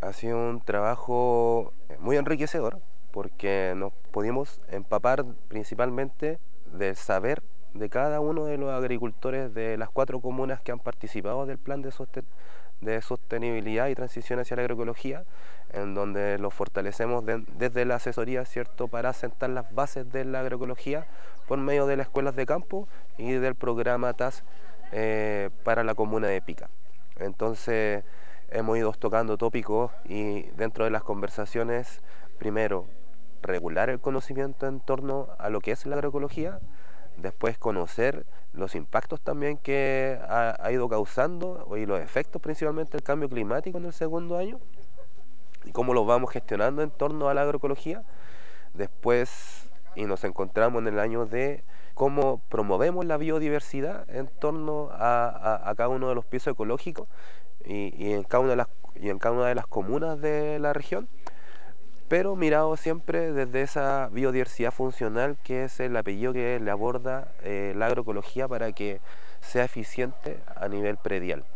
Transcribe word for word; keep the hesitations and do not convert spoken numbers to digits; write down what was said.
Ha sido un trabajo muy enriquecedor porque nos pudimos empapar principalmente del saber de cada uno de los agricultores de las cuatro comunas que han participado del plan de, sosten de sostenibilidad y transición hacia la agroecología, en donde los fortalecemos de, desde la asesoría, ¿cierto?, para sentar las bases de la agroecología por medio de las escuelas de campo y del programa T A S eh, para la comuna de Pica. Entonces, hemos ido tocando tópicos y dentro de las conversaciones, primero, regular el conocimiento en torno a lo que es la agroecología, después conocer los impactos también que ha, ha ido causando y los efectos principalmente del cambio climático en el segundo año y cómo los vamos gestionando en torno a la agroecología. Después, y nos encontramos en el año de cómo promovemos la biodiversidad en torno a, a, a cada uno de los pisos ecológicos y, y, en cada una de las, y en cada una de las comunas de la región, pero mirado siempre desde esa biodiversidad funcional, que es el apellido que le aborda eh, la agroecología para que sea eficiente a nivel predial.